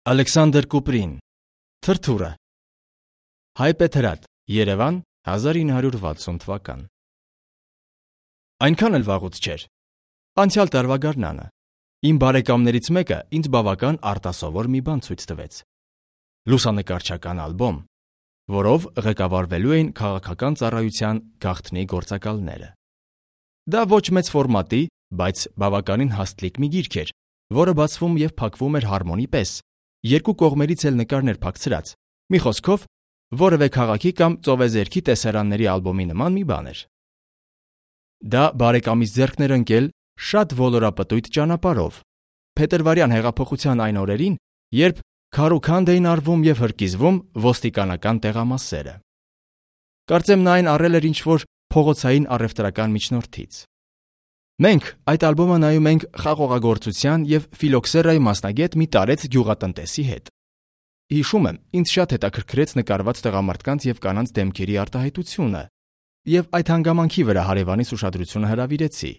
Ալեքսանդր Կուպրին, Թրթուրը, Հայ Պետրատ, Երևան, 1960 թվական։ Այնքան էլ վաղուց չէր։ Անցյալ տարվա գարնանը իմ բարեկամներից մեկը ինձ բավական արտասովոր մի բան ցույց տվեց։ Լուսանկարչական ալբոմ, որով ղեկավարվելու էին քաղաքական ծառայության գաղտնի գործակալները։ Դա ոչ մեծ ֆորմատի, բայց բավականին հաստլիկ մի գիրք էր, որը բացվում եւ փակվում էր հարմոնի պես, երկու կողմերից էլ նկարներ փակցրած, մի խոսքով, որևէ քաղաքի կամ ծովեզերքի տեսարանների ալբոմի նման մի բան էր։ Դա բարեկամից ձեռքն էր ընկել շատ ոլորապտույտ ճանապարհով, փետրվարյան հեղափոխության այն օրերին, երբ քարուքանդ էին արվում եւ հրկիզվում ոստիկանական տեղամասերը։ Կարծեմ նա այն առել էր ինչ-որ փողոցային առևտրական միջնորդից։ Մենք այդ ալբոմը նայում ենք խաղողագործության եւ ֆիլոքսերայի մասնագետ մի տարեց գյուղատնտեսի հետ։ Հիշում եմ, ինձ շատ հետաքրքրեց նկարված տղամարդկանց եւ կանանց դեմքերի արտահայտությունը, եւ այդ հանգամանքի վրա հարևանիս ուշադրությունը հրավիրեցի։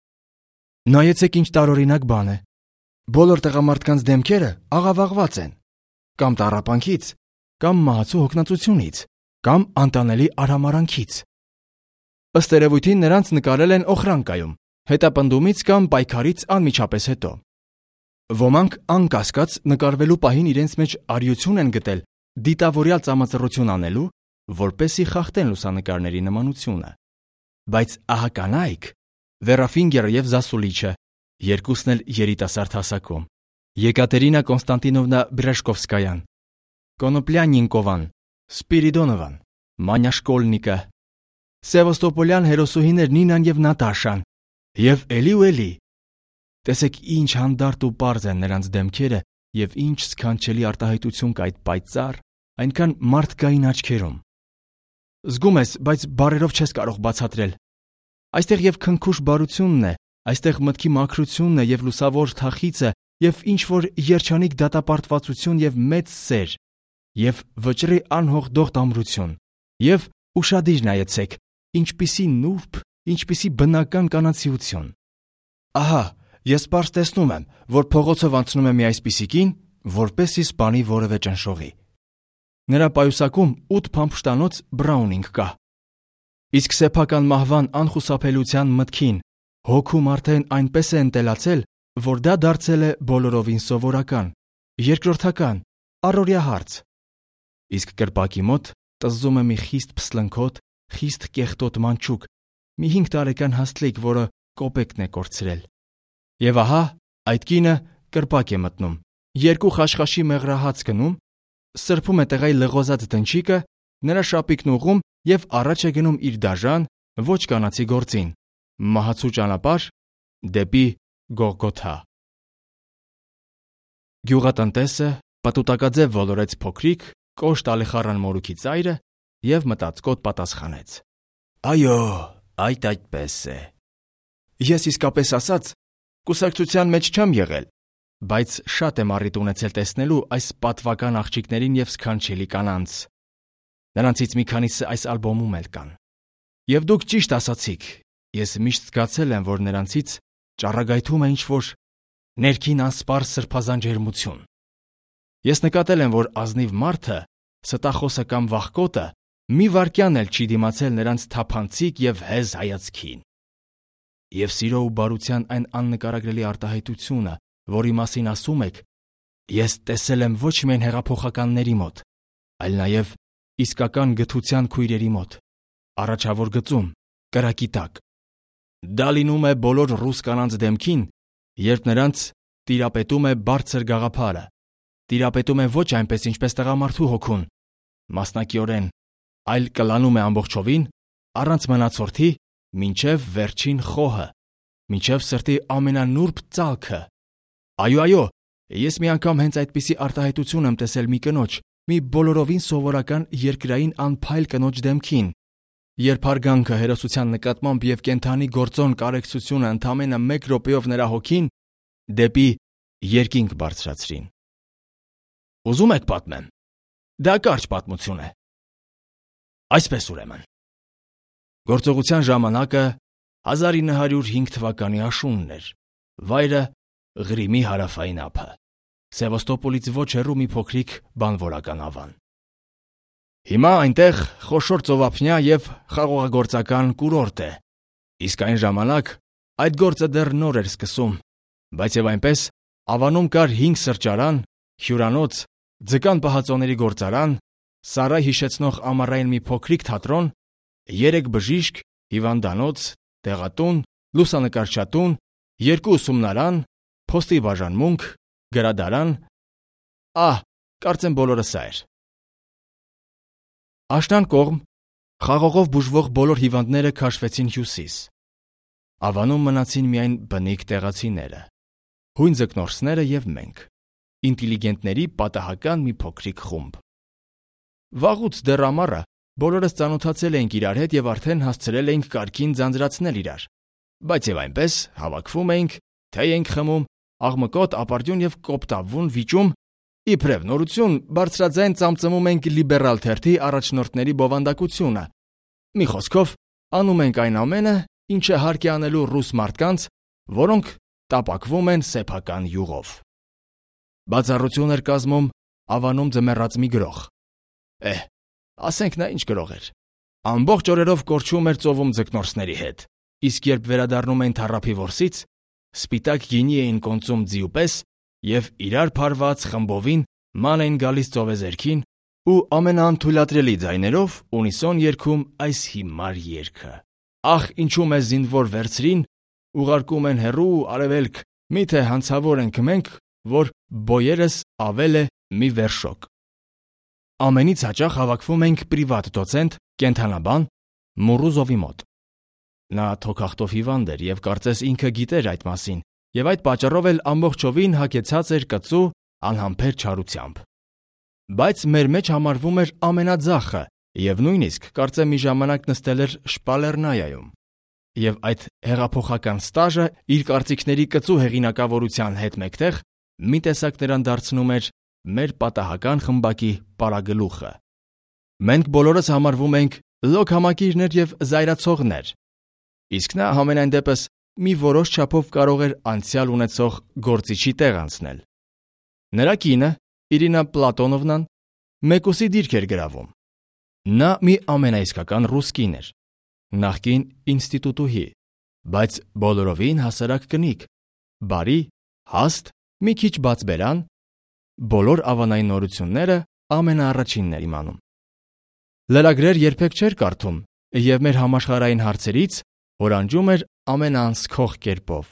Նայեցեք ինչ տարօրինակ բան է։ Բոլոր տղամարդկանց դեմքերը աղավաղված են, կամ տառապանքից, կամ մահացու հոգնածությունից, կամ անտանելի արհամարանքից։ Ըստ երևույթին նրանց նկարել են Օխրանկայում, հետապնդումից կամ պայքարից անմիջապես հետո։ Ոմանք անկասկած նկարվելու պահին իրենց մեջ արիություն են գտել դիտավորյալ ծամածռություն անելու, որպեսզի խախտեն լուսանկարների նմանությունը։ Բայց ահա կանայք, Վերաֆինգերը եւ Զասուլիչը, երկուսն էլ երիտասարդ հասակում, Եկատերինա Կոնստանտինովնա Բրեժկովսկայան, Կոնոպլյանինկովան, Սպիրիդոնովան, Մանյաշկոլնիկը, Սևաստոպոլյան հերոսուհիներ Նինան եւ Նատաշան, եւ էլի ու էլի։ Տեսեք ինչ հանդարտ ու պարզ են նրանց դեմքերը եւ ինչ սքանչելի արտահայտություն կա այդ պայծառ, այնքան մարդկային աչքերում։ Զգում ես, բայց բառերով չես կարող բացատրել։ Այստեղ եւ քնքուշ բարությունն է, այստեղ մտքի մաքրությունն է եւ լուսավոր թախիծը եւ ինչ որ երջանիկ դատապարտվածություն եւ մեծ սեր եւ վճռի անհողդող տամրություն եւ ուշադիր նայեցեք, ինչպիսի նուրբ, ինչպիսի բնական կանացիություն։ Ահա, ես պարզ տեսնում եմ, որ փողոցով անցնում է մի այսպիսի կին, որպեսզի սպանի որևէ ճնշողի։ Նրա պայուսակում 8 փամփշտանոց Բրաունինգ կա։ Իսկ սեփական մահվան անխուսափելիության մտքին հոգում արդեն այնպես է ընտելացել, որ դա դարձել է բոլորովին սովորական, երկրորդական, առօրյա հարց։ Իսկ կրպակի մոտ տզում է մի խիստ փսլնքոտ, խիստ կեղտոտ մանչուկ, մի 5 տարեկան հաստլիկ, որը կոպեկն է կորցրել։ Եվ ահա այդ կինը կրպակ է մտնում, երկու խաշխաշի մեղրահաց գնում, սրբում է տեղայի լղոզած դնչիկը, նրա շապիկն ուղում եւ առաջ է գնում իր դաժան, ոչ կանացի գործին, մահացու ճանապարհ դեպի Գողգոթա։ Գյուղատնտեսը պատուտակաձև ոլորեց փոքրիկ, կոշտ ալեխառան մորուքի ծայրը եւ մտածկոտ պատասխանեց. Այո, այդպես է։ Ես իսկապես ասած, կուսակցության մեջ չեմ եղել, բայց շատ եմ առիթ ունեցել տեսնելու այս պատվական աղջիկներին եւ սքանչելի կանանց։ Նրանցից մի քանիսը այս ալբոմում էլ կան։ Եվ դուք ճիշտ ասացիք, ես միշտ զգացել եմ, որ նրանցից ճառագայթում է ինչ-որ ներքին անսպառ սրբազան ջերմություն։ Ես նկատել եմ, որ ազնիվ մարդը, ստախոսը կամ վախկոտը մի վայրկյան էլ չի դիմացել նրանց թափանցիկ եւ հեզ հայացքին։ Եվ սիրո ու բարության այն աննկարագրելի արտահայտությունը, որի մասին ասում եք, ես տեսել եմ ոչ միայն հեղափոխականների մոտ, այլ նաեւ իսկական գթության քույրերի մոտ, առաջավոր գծում, կրակի տակ։ Դա լինում է բոլոր ռուս կանանց դեմքին, երբ նրանց տիրապետում է բարձր գաղափարը, տիրապետում է ոչ այնպես, ինչպես տղամարդու հոգուն, մասնակիորեն, այլ կլանում է ամբողջովին, առանց մնացորդի, մինչև վերջին խոհը, մինչև սրտի ամենանուրբ ծալքը։ Այո, ես մի անգամ հենց այդպիսի արտահայտություն եմ տեսել մի կնոջ, մի բոլորովին սովորական երկրային անփայլ կնոջ դեմքին, երբ հարգանքը հերոսության նկատմամբ եւ կենթանի գործոն կարեկցությունը ընդամենը 1 րոպեով նրա հոգին դեպի երկինք բարձրացրին։ Ուզում եք պատմեմ։ Դա կարճ պատմություն է։ Այսպես ուրեմն։ Գործողության ժամանակը 1905 թվականի աշունն էր, վայրը Ղրիմի հարավային ափը։ Սևաստոպոլից ոչ հեռու մի փոքրիկ բանվորական ավան։ Հիմա այնտեղ խոշոր ծովափնյա եւ խաղողագործական կուրորտ է, իսկ այն ժամանակ այդ գործը դեռ նոր էր սկսում, բայց եւ այնպես ավանում կար 5 սրճարան, հյուրանոց, ձկան պահածոների գործարան, Սարայ հիշեցնող ամառային մի փոքրիկ թատրոն, 3 բժիշկ, հիվանդանոց, տեղատուն, լուսանկարչատուն, 2 ուսումնարան, փոստի բաժանմունք, գրադարան, կարծեմ բոլորը սա էր։ Աշնան կողմ խաղողով բուժվող բոլոր հիվանդները քաշվեցին հյուսիս։ Ավանում մնացին միայն բնիկ տեղացիները, հույն ձկնորսները եւ մենք, ինտելիգենտների պատահական մի փոքրիկ խումբ։ Վաղուց դեռ ամառը բոլորս ծանոթացել էինք իրար հետ եւ արդեն հասցրել էինք կարգին ձանձրացնել իրար, բայց եւ այնպես հավաքվում էինք, թե էինք խմում, աղմկոտ, ապարդյուն եւ կոպտավուն վիճում, իբրև նորություն բարձրաձայն ծամծմում ենք լիբերալ թերթի առաջնորդների բովանդակությունը։ Մի խոսքով, անում ենք այն ամենը, ինչը հարկ է անելու ռուս մարդկանց, որոնք տապակվում են սեփական յուղով։ Բացառություն էր կազմում ավանում ձմեռած մի գրող։ Ասենք նա ինչ գրող էր։ Ամբողջ օրերով կորչում էր ծովում ձկնորսների հետ, իսկ երբ վերադառնում էին թառափի որսից, սպիտակ գինի էին կոնծում ձիու պես եւ իրար փարված խմբովին ման էին գալիս ծովեզերքին ու ամենաանթույլատրելի ձայներով ունիսոն երգում այս հիմար երգը. Ախ, ինչու մեզ զինվոր վերցրին, ուղարկում են հեռու արևելք, միթե հանցավոր ենք մենք, որ բոյերս ավել է մի վերշոկ։ Ամենից հաճախ հավաքվում ենք պրիվատ դոցենտ, կենթանաբան Մուրուզովի մոտ։ Նա թոքախտով հիվանդ էր եւ կարծես ինքը գիտեր այդ մասին, եւ այդ պատճառով էլ ամբողջովին հագեցած էր կծու անհամբեր չարությամբ։ Բայց մեր մեջ համարվում էր ամենաձախը եւ նույնիսկ կարծեմ մի ժամանակ նստել էր Շպալեռնայայում։ Եվ այդ հեղափոխական ստաժը իր կարծիքների կծու հեղինակավորության հետ մեկտեղ մի տեսակ նրան դարձնում էր մեր պատահական խմբակի պարագլուխը։ Մենք բոլորս համարվում ենք լոկ համակիրներ եւ զայրացողներ, իսկ նա համենայն դեպս մի որոշ չափով կարող էր անցյալ ունեցող գործիչի տեղ անցնել։ Նրա կինը, Իրինա Պլատոնովնան, մեկուսի դիրք էր գրավում։ Նա մի ամենաիսկական ռուս կին էր, նախկին ինստիտուտուհի, բայց բոլորովին հասարակ կնիկ, բարի, հաստ, մի քիչ բացբերան, բոլոր ավանային նորությունները ամենաառաջինն էր իմանում։ Լրագրեր երբեք չէր կարդում եւ մեր համաշխարհային հարցերից հորանջում էր ամենաանսքող կերպով։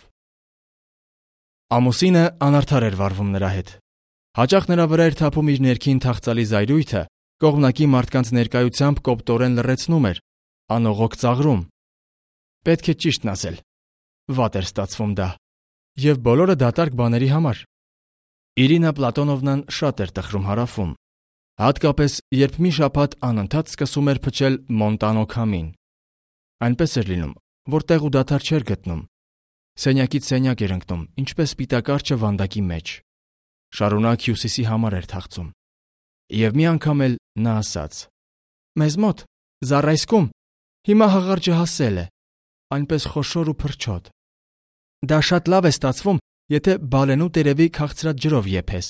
Ամուսինը անարդար էր վարվում նրա հետ։ Հաճախ նրա վրա էր թափում իր ներքին թախծալի զայրույթը, կողմնակի մարդկանց ներկայությամբ կոպտորեն լռեցնում էր, անողոք ծաղրում։ Պետք է ճիշտն ասել, վատ էր ստացվում դա, եւ բոլորը դատարկ բաների համար։ Իրինա Պլատոնովնան շատ էր տխրում հարավում, հատկապես երբ մի շաբաթ անընդհատ սկսում էր փչել Մոնտանո քամին։ Այնպես էր լինում, որ տեղ ու դադար չէր գտնում։ Սենյակից սենյակ էր ընկնում, ինչպես սպիտակարճը վանդակի մեջ։ Շարունակ հյուսիսի համար էր թախծում։ Եվ մի անգամ էլ նա ասաց. «Մեզ մոտ, Զառայսկում, հիմա հաղարջը հասել է, այնպես խոշոր ու փրչոտ։ Դա շատ լավ է ստացվում, եթե բալենու տերևի քաղցրած ջրով եփես»։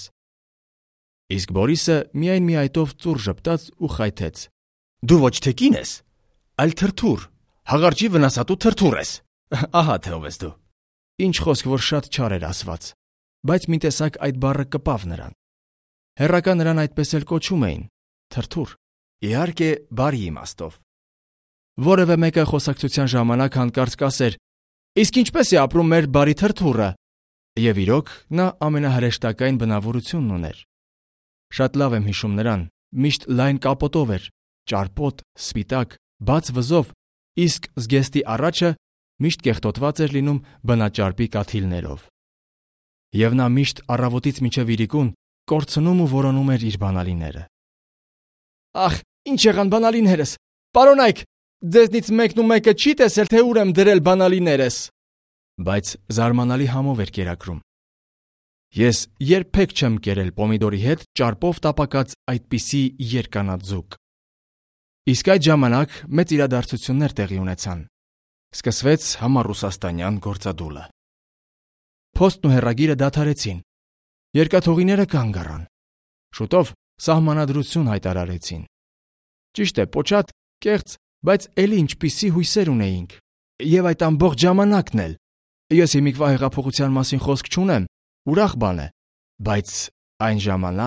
Իսկ Բորիսը միայն մի այտով ծուռ ժպտաց ու խայթեց. «Դու ոչ թե կին ես, այլ թրթուր, հաղարջի վնասատու թրթուր ես։ Ահա թե ով ես դու»։ Ինչ խոսք, որ շատ չար էր ասված, բայց մի տեսակ այդ բառը կպավ նրան։ Հեռակա նրան այդպես էլ կոչում էին՝ թրթուր, իհարկե բարի իմաստով։ Որևէ մեկը խոսակցության ժամանակ հանկարծ կասեր. «Իսկ ինչպես է ապրում մեր բարի թրթուրը»։ Եվ իրոք նա ամենահրեշտակային բնավորությունն ուներ։ Շատ լավ եմ հիշում նրան, միշտ լայն կապոտով էր, ճարպոտ, սպիտակ, բաց վզով, իսկ զգեստի առաջը միշտ կեղտոտված էր լինում բնաճարպի կաթիլներով։ Եվ նա միշտ առավոտից մինչև իրիկուն կորցնում ու որոնում էր իր բանալիները։ «Ախ, ինչ եղան բանալիներս, պարոնայք, ձեզնից մեկն ու մեկը չի տեսել, թե ուր եմ դրել բանալիներս»։ Բայց զարմանալի համով էր կերակրում։ Ես երբեք չեմ կերել պոմիդորի հետ ճարպով տապակած այդպիսի երկանաձուկ։ Իսկ այդ ժամանակ մեծ իրադարձություններ տեղի ունեցան։ Սկսվեց համառուսաստանյան գործադուլը։ Փոստն ու հեռագիրը դադարեցին։ Երկաթողիները կանգ առան։ Շուտով սահմանադրություն հայտարարեցին։ Ճիշտ է, պոչատ, կեղծ, բայց էլի ինչպիսի հույսեր ունեինք։ Եվ այդ ամբողջ ժամանակն էլ։ Ես հիմիկվա հեղափոխության մասին խոսք չունեմ, ուրախ բան է, բայց այն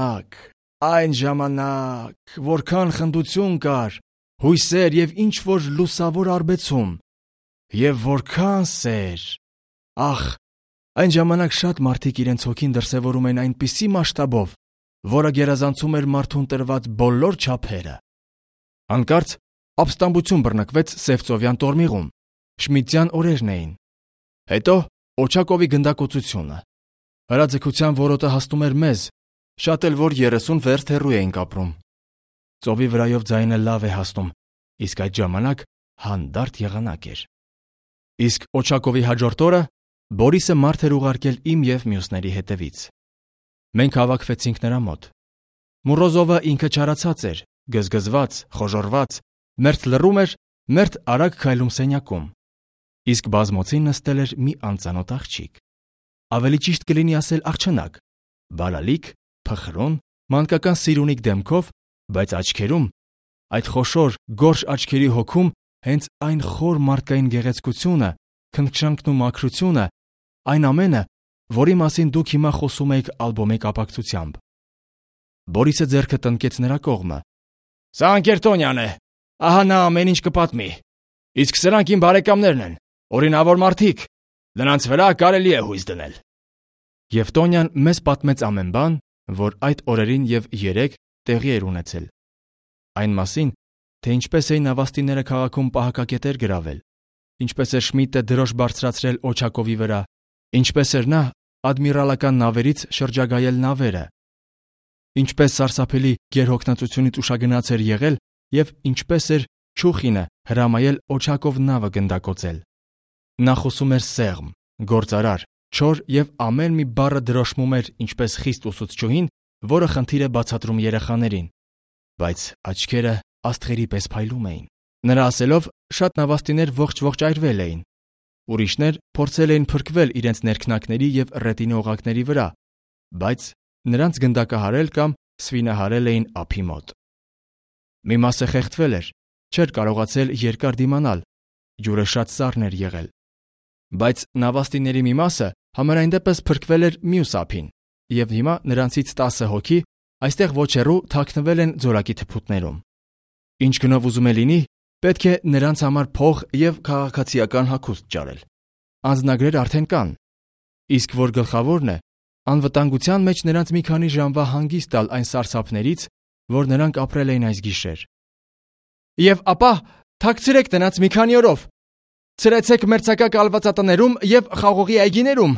ժամանակ, որքան խնդություն կար, հույսեր եւ ինչ որ լուսավոր արբեցում, եւ որքան սեր։ Ախ, այն ժամանակ շատ մարդիկ իրենց հոգին դրսևորում են այնպիսի մասշտաբով, որը գերազանցում էր մարդուն տրված բոլոր չափերը։ Հանկարծ ապստամբություն բռնկվեց Սևծովյան տորմիղում, Շմիդյան օրերն էին։ Հետո Օչակովի գնդակոծությունը։ Հրաձգության որոտը հասնում էր մեզ, շատ էլ որ 30 վերստ հեռու էինք ապրում։ Ծովի վրայով ձայնը լավ է հասնում, իսկ այդ ժամանակ հանդարտ եղանակ էր։ Իսկ Օչակովի հաջորդ օրը Բորիսը մարդ էր ուղարկել իմ եւ մյուսների հետևից։ Մենք հավաքվեցինք նրա մոտ։ Մուրոզովը ինքը չարացած էր, գզգզված, խոժորված, մերթ լռում էր, մերթ արագ քայլում սենյակում։ Իսկ բազմոցին նստել էր մի անծանոթ աղջիկ։ Ավելի ճիշտ կլինի ասել աղջնակ, բալալիկ, փխրուն, մանկական սիրունիկ դեմքով, բայց աչքերում, այդ խոշոր, գորշ աչքերի հոգում հենց այն խոր մարդկային գեղեցկությունը, քնքշանքն ու մաքրությունը, այն ամենը, որի մասին դուք հիմա խոսում եք ալբոմի կապակցությամբ։ Բորիսը ձեռքը տնկեց նրա կողմը։ Սա Անկերտոնյան է։ Ահա նա ամեն ինչ կպատմի։ Իսկ սրանք իմ բարեկամներն են, օրինավոր մարդիկ։ Նրանց վրա կարելի է հույս դնել։ Եվ Տոնյան մեզ պատմեց ամեն բան, որ այդ օրերին եւ 3 տեղի էր ունեցել։ Այն մասին, թե ինչպես էին նավաստիները քաղաքում պահակակետեր գրավել, ինչպես էր Շմիդտը դրոշ բարձրացրել Օչակովի վրա, ինչպես էր նա ադմիրալական նավերից շրջագայել նավերը, ինչպես սարսափելի գերհոգնածությունից ուշագնաց էր եղել եւ ինչպես էր Չուխինը հրամայել Օչակով նավը գնդակոծել։ Նա խոսում էր սեղմ, գործարար, չոր եւ ամեն մի բառը դրոշմում էր ինչպես խիստ ուսուցչուհին, որը խնդիր է բացատրում երեխաներին, բայց աչքերը աստղերի պես փայլում էին։ Նրա ասելով, շատ նավաստիներ ողջ այրվել էին։ Ուրիշներ փորձել էին փրկվել իրենց ներքնակների եւ ռետինի օղակների վրա, բայց նրանց գնդակահարել կամ սվինահարել էին ափի մոտ։ Մի մասը խեղդվել էր, չէր կարողացել երկար դիմանալ, ջուրը շատ սառն էր եղել։ Բայց նավաստիների մի մասը համենայն դեպս փրկվել էր մյուս ափին, եւ հիմա նրանցից 10 հոգի այստեղ ոչ հեռու թաքնվել են ձորակի թփուտներում։ Ինչ գնով ուզում է լինի, պետք է նրանց համար փող եւ քաղաքացիական հագուստ ճարել։ Անձնագրեր արդեն կան։ Իսկ որ գլխավորն է, անվտանգության մեջ նրանց մի քանի ժամվա հանգիստ տալ այն սարսափներից, որ նրանք ապրել էին այս գիշեր։ Եվ ապա թաքցրեք նրանց մի քանի օրով։ Ցրեցեք մերձակա կալվածատներում եւ խաղողի այգիներում։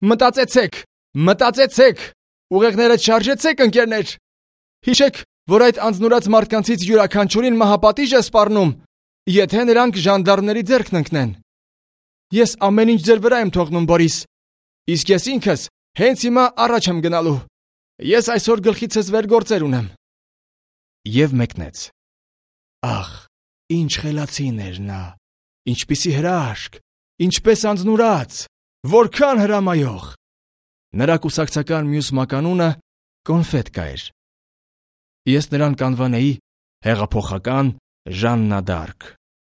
Մտածեցեք։ Ուղեղները չարժեցեք, ընկերներ։ Հիշեք, որ այդ անձնուրաց մարդկանցից յուրաքանչյուրին մահապատիժ է սպառնում, եթե նրանք ժանդարմների ձեռքն ընկնեն։ Ես ամեն ինչ ձեր վրա եմ թողնում, Բորիս։ Իսկ ես ինքս հենց հիմա առաջ եմ գնալու։ Ես այսօր գլխիցս վեր գործեր ունեմ։ Եվ մեկնեց։ Ախ, ինչ խելացին էր նա։ Ինչպիսի հրաշք, ինչպես անձնուրաց, որքան հրամայող։ Նրա կուսակցական մյուս մականունը Կոնֆետկա էր։ Ես նրան կանվանեի հեղափոխական Ժաննա դ'Արկ։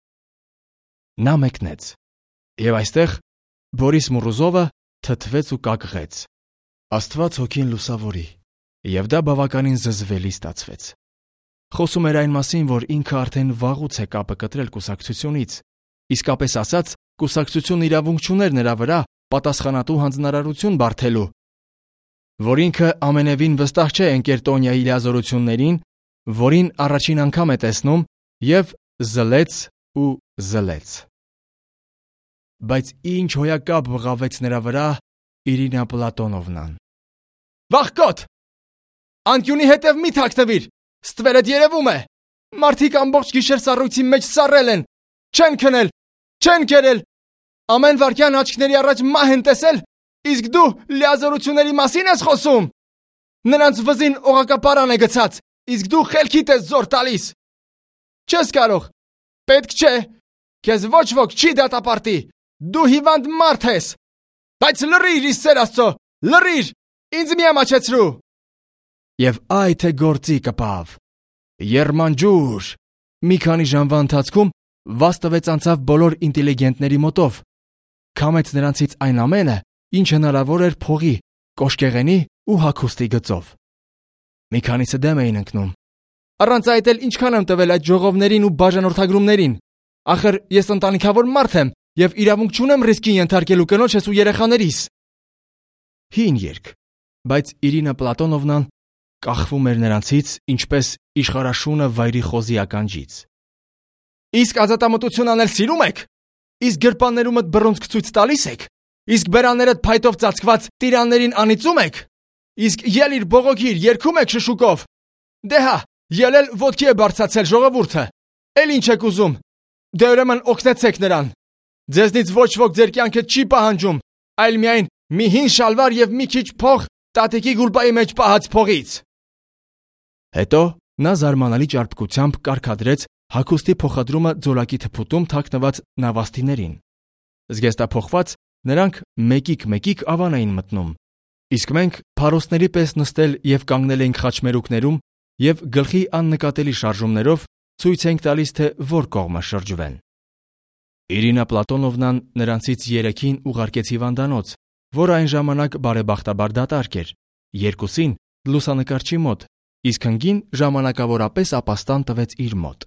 Նա մեկնեց, եւ այստեղ Բորիս Մուրոզովը թթվեց ու կակղեց։ Աստված հոգին լուսավորի, եւ դա բավականին զզվելի ստացվեց։ Խոսում էր այն մասին, որ ինքը արդեն վաղուց է կապը կտրել կուսակցությունից, իսկապես ասած, կուսակցությունն իրավունք չուներ նրա վրա պատասխանատու հանձնարարություն բարթելու, որ ինքը ամենևին վստահ չէ Ընկերտոնյայի լիազորություններին, որին առաջին անգամ է տեսնում, եւ զլեց։ Բայց ինչ հոյակապ բղավեց նրա վրա Իրինա Պլատոնովնան։ Վախկոտ! Անկյունի հետև մի թաքնվիր, ստվերդ երևում է, մարդիկ ամբողջ գիշեր սառույցի մեջ սառել են, չեն քնել, չեն կերել, ամեն վարքյան աչքների առաջ մահ են տեսել, իսկ դու լիազորությունների մասին ես խոսում։ Նրանց վզին օղակապարան է գցած, իսկ դու խելքիդ ես զոր տալիս։ Չես կարող, պետք չէ, քեզ ոչ ոք չի դատապարտի, դու հիվանդ մարդ ես, բայց լռիր, Իսեր Աստծո, լռիր, Ինձ մի ամաչեցրու։ Եվ այ թե գործի կպավ։ Երմանջուր։ Մի քանի ժամվա ընթացքում վաստվեց անցավ բոլոր ինտելիգենտների մոտով։ Քամեց նրանցից այն ամենը, ինչ հնարավոր էր փողի, կոշկեղենի ու հագուստի գծով։ Մի քանիսը դեմ էին ընկնում։ Առանց այդ էլ ինչքան եմ տվել այդ ժողովներին ու բաժանորդագրումներին։ Ախր ես ընտանիքավոր մարդ եմ եւ իրավունք չունեմ ռիսկի ենթարկելու կնոջս ու երեխաներիս։ Հին երգ, բայց Իրինա Պլատոնովնան կախվում էր նրանցից, ինչպես իշխարաշունը վայրի խոզի ականջից։ Իսկ ազատամտություն անել սիրում եք։ Իսկ գրպաններումդ բռունցք ցույց տալիս եք։ Իսկ բերաններդ փայտով ծածկված տիրաններին անիծում եք։ Իսկ ելիր բողոքիր, երգում եք շշուկով։ Դե հա, ելել ոտքի է բարձացել ժողովուրդը։ Էլ ինչ եք ուզում։ Դե ուրեմն օգնեցեք նրան։ Ձեզնից ոչ ոք ձեր կյանքը չի պահանջում, այլ միայն մի հին շալվար եւ մի քիչ փող տատիկի գուլպայի մեջ պահած փողից։ Հետո նա զարմանալի ճարպկությամբ կարգադրեց հագուստի փոխադրումը ձոլակի թփուտում թաքնված նավաստիներին։ Զգեստափոխված նրանք մեկիկ ավան էին մտնում, իսկ մենք փարոսների պես նստել եւ կանգնել էինք խաչմերուկներում եւ գլխի աննկատելի շարժումներով ցույց էինք տալիս, թե որ կողմը շրջվեն։ Իրինա Պլատոնովնան նրանցից 3-ին ուղարկեց հիվանդանոց, որը այն ժամանակ բարեբախտաբար դատարկ էր, 2-ին լուսանկարչի մոտ, իսկ հնգին ժամանակավորապես ապաստան տվեց իր մոտ։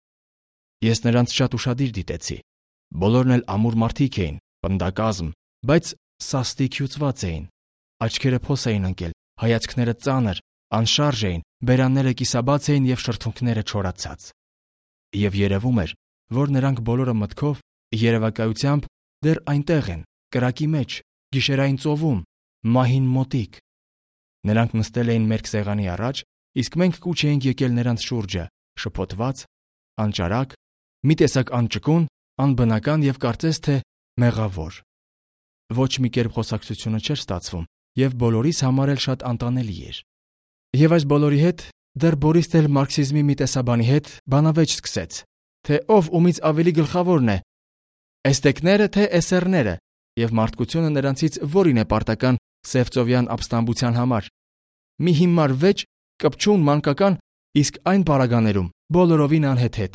Ես նրանց շատ ուշադիր դիտեցի։ Բոլորն էլ ամուր մարդիկ էին, պնդակազմ, բայց սաստիկ հյուծված էին։ Աչքերը փոս էին ընկել, հայացքները ծանր, անշարժ էին, բերանները կիսաբաց էին եւ շրթունքները չորացած։ Եվ երևում էր, որ նրանք բոլորը մտքով, երևակայությամբ դեռ այնտեղ են, կրակի մեջ, գիշերային ծովում, մահին մոտիկ։ Նրանք նստել էին մեր սեղանի առաջ, իսկ մենք կուչ էինք եկել նրանց շուրջը, շփոթված, անճարակ, մի տեսակ անճկուն, անբնական եւ կարծես թե մեղավոր։ Ոչ մի կերպ խոսակցությունը չէր ստացվում եւ բոլորիս համար էլ շատ անտանելի էր։ Եվ այս բոլորի հետ դեռ Բորիսն էլ մարքսիզմի մի տեսաբանի հետ բանավեճ սկսեց, թե ով ումից ավելի գլխավորն է, էստեկները թե էսերները, եւ մարդկությունը նրանցից որին է պարտական Սևծովյան ապստամբության համար։ Մի հիմար վեճ, կպչուն, մանկական, իսկ այն պարագաներում բոլորովին անհեթեթ։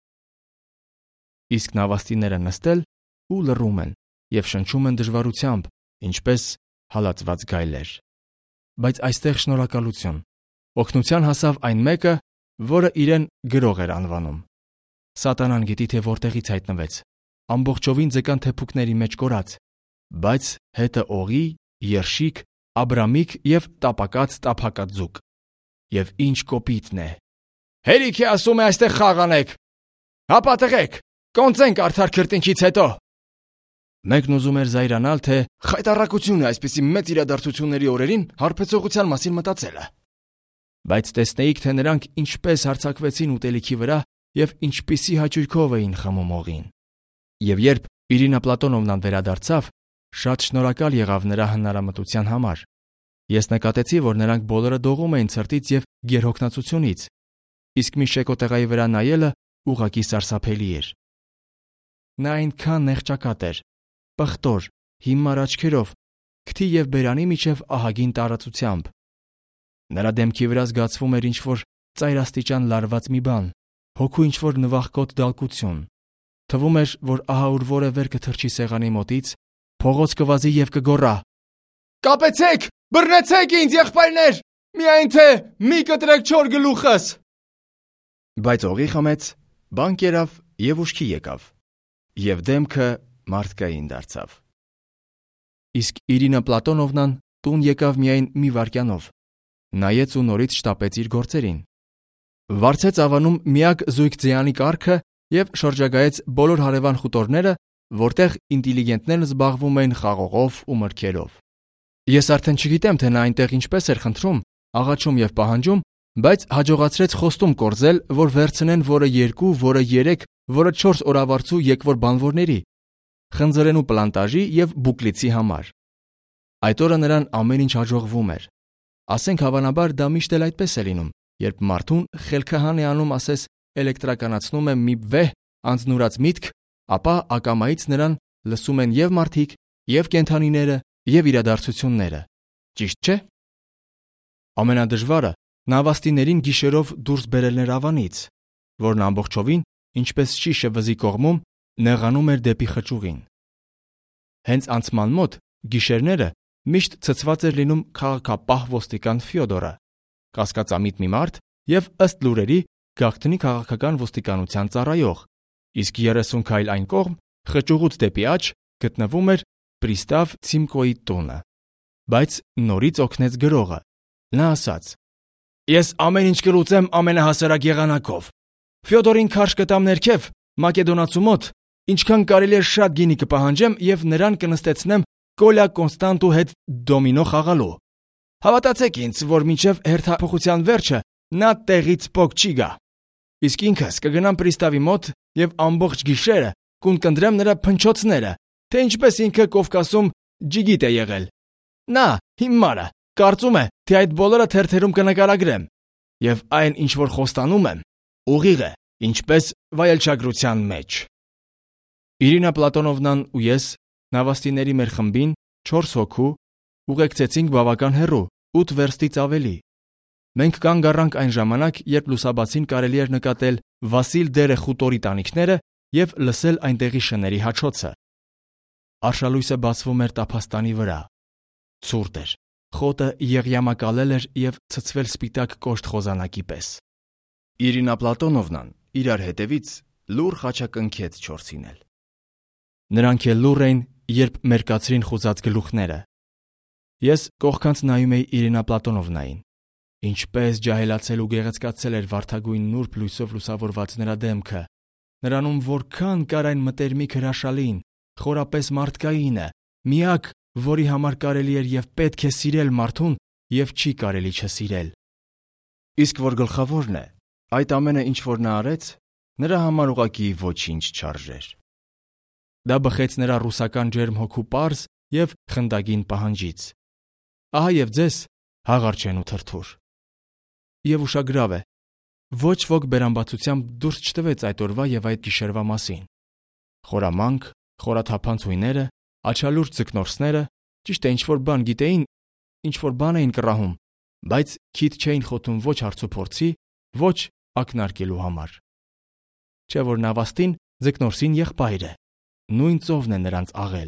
Իսկ նավաստիները նստել ու լռում են եւ շնչում են դժվարությամբ, ինչպես հալածված գայլեր։ Բայց այստեղ շնորհակալություն։ Օգնության հասավ այն մեկը, որը իրեն գրող էր անվանում։ Սատանան գիտի թե որտեղից հայտնվեց, ամբողջովին ձկան թեփուկների մեջ կորած, բայց հետը օղի, երշիկ, աբրամիկ եւ տապակած տափակածուկ։ Եվ ինչ կոպիտն է։ Հերիք է ասում է այստեղ խաղ անեք։ Հապա տղեկ, կոնցենք արդար քրտինքից հետո։ Մեկն ուզում էր զայրանալ, թե խայտառակություն է այսպիսի մեծ իրադարձությունների օրերին հարբեցողության մասին մտածելը։ Բայց տեսնեիք, թե նրանք ինչպես հարձակվեցին ուտելիքի վրա եւ ինչպիսի հաճույքով էին խմում օղին։ Եվ երբ Իրինա Պլատոնովնան վերադարձավ, շատ շնորհակալ եղավ նրա հնարամտության համար։ Ես նկատեցի, որ նրանք բոլորը դողում էին ցրտից եւ գերհոգնածությունից, իսկ մի շեկոտեղայի վրա նայելը ուղղակի սարսափելի էր։ Նա այնքան նեղճակատ էր, պղտոր, հիմար աչքերով, քթի եւ բերանի միջև ահագին տարածությամբ։ Նրա դեմքի վրա զգացվում էր ինչ-որ ծայրաստիճան լարված մի բան, հոգու ինչ-որ նվախկոտ դալկություն։ Թվում էր, որ ահա ուր որևէ կթռչի սեղանի մոտից, փողոց կվազի եւ կգոռա. «Կապեցեք, բռնեցեք ինձ, եղբայրներ, միայն թե մի կտրեք չոր գլուխս»։ Բայց օղի խմեց, բան կերավ եւ ուշքի եկավ, եւ դեմքը մարդկային դարձավ։ Իսկ Իրինա Պլատոնովնան տուն եկավ միայն մի վայրկյանով, նայեց ու նորից շտապեց իր գործերին։ Վարձեց ավանում միակ զույգ ձյանի կառքը եւ շրջագայեց բոլոր հարևան խուտորները, որտեղ ինտելիգենտներն զբաղվում էին խաղողով ու մրգերով։ Ես արդեն չգիտեմ, թե նա այնտեղ ինչպես էր խնդրում, աղաչում եւ պահանջում, բայց հաջողացրեց խոստում կորզել, որ վերցնեն որը 2, որը 3, որը 4 օրավարձու եկվոր բանվորների, խնձրենու պլանտաժի եւ բուկլիցի համար։ Այդ օրը նրան ամեն ինչ հաջողվում էր։ Ասենք հավանաբար դա միշտ էլ այդպես է լինում, երբ մարդուն խելքահան է անում, ասես էլեկտրականացնում է մի վեհ անձնուրաց միտք, ապա ակամայից նրան լսում են եւ մարդիկ, եւ կենդանիները, եւ իրադարձությունները։ Ճիշտ չէ՞։ Ամենադժվարը նավաստիներին գիշերով դուրս բերելն էր ավանից, որն ամբողջովին, ինչպես շիշը վզի կողմում, նեղանում էր դեպի խճուղին։ Հենց անցման մոտ գիշերները միշտ ցցված էր լինում քաղաքապահ ոստիկան Ֆյոդորը, կասկածամիտ մի մարդ եւ ըստ լուրերի գաղտնի քաղաքական ոստիկանության ծառայող, իսկ 30 քայլ այն կողմ խճուղուց դեպի աջ գտնվում էր պրիստավ Ցիմկոյի տունը։ Բայց նորից օգնեց գրողը։ Նա ասաց. «Ես ամեն ինչ կլուծեմ ամենահասարակ եղանակով։ Ֆյոդորին քարշ կտամ ներքև Մակեդոնացու մոտ, ինչքան կարելի է շատ գինի կպահանջեմ եւ նրան կնստեցնեմ Կոլյա Կոնստանտու հետ դոմինո խաղալու։ Հավատացեք ինձ, որ մինչև հերթափոխության վերջը նա տեղից պոկ չի գա։ Իսկ ինքս կգնամ պրիստավի մոտ եւ ամբողջ գիշերը կունկնդրեմ նրա փնչոցները, թե ինչպես ինքը Կովկասում ջիգիտ է եղել։ Նա, հիմարը, կարծում է, թե այդ բոլորը թերթերում կնկարագրեմ, եւ այն, ինչ որ խոստանում եմ, ուղիղ է, ինչպես վայելչագրության մեջ»։ Իրինա Պլատոնովնան ու ես նավաստիների մեր խմբին 4 հոգու ուղեկցեցինք բավական հեռու, 8 վերստից ավելի։ Մենք կանգ առանք այն ժամանակ, երբ լուսաբացին կարելի էր նկատել Վասիլ Դերը խուտորի տանիքները եւ լսել այնտեղի շների հաչոցը։ Արշալույսը բացվում էր տափաստանի վրա։ Ցուրտ էր, խոտը եղյամակալել էր եւ ցցվել սպիտակ կոշտ խոզանակի պես։ Իրինա Պլատոնովնան իրար հետևից լուռ խաչակնքեց 4-ին էլ։ Նրանք էլ լուռ էին, երբ մերկացրին խուզած գլուխները։ Ես կողքանց նայում էի Իրինա Պլատոնովնային։ Ինչպես ջահելացել ու գեղեցկացել էր վարդագույն նուրբ լույսով լուսավորված նրա դեմքը։ Նրանում որքան կար այն մտերմիկ հրաշալին, խորապես մարդկայինը, միակ, որի համար կարելի էր եւ պետք է սիրել մարդուն եւ չի կարելի չսիրել։ Իսկ որ գլխավորն է, այդ ամենը ինչ որ նա արեց, նրա համար ուղղակի ոչինչ չարժեր։ Դա բխեց նրա ռուսական ջերմ հոգու պարզ եւ խնդագին պահանջից։ Ահա եւ ձեզ հաղարջեն ու թրթուր։ Եվ ուշագրավ է, ոչ ոք բերանբացությամբ դուրս չտվեց այդ օրվա եւ այդ գիշերվա մասին։ Խորամանկ, խորաթափանց հույները, աչալուրջ ձկնորսները, ճիշտ է ինչ-որ բան գիտեին, ինչ-որ բան էին կռահում, բայց քիթ չէին խոթում ոչ հարցուփորձի, ոչ ակնարկելու համար։ Չէ որ նավաստին ձկնորսին եղբայր է, նույն ծովն է նրանց աղել։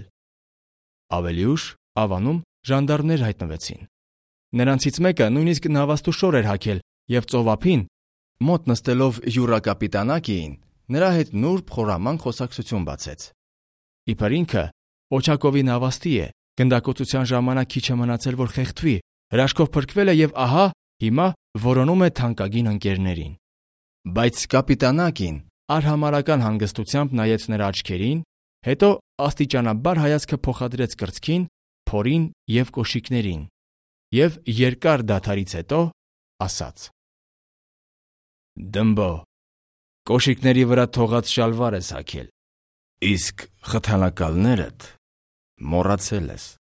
Ավելի ուշ ավանում ժանդարմներ հայտնվեցին։ Նրանցից մեկը նույնիսկ նավաստու շոր էր հագել եւ ծովափին, մոտ նստելով յուռակապիտանակիին, նրա հետ նուրբ խորամանկ խոսակցություն բացեց։ Իբր ինքը Օչակովի նավաստի է, գնդակոծության ժամանակ քիչ է մնացել, որ խեղդվի, հրաշքով փրկվել է եւ ահա հիմա որոնում է թանկագին ընկերներին։ Բայց կապիտանակին արհամարական հանգստությամբ նայեց նրա աչքերին, հետո աստիճանաբար հայացքը փոխադրեց կրծքին, փորին եւ կոշիկներին եւ երկար դադարից հետո ասաց. «Դմբո, կոշիկների վրա թողած շալվար ես հագել, իսկ խթանակալներդ մոռացել ես»։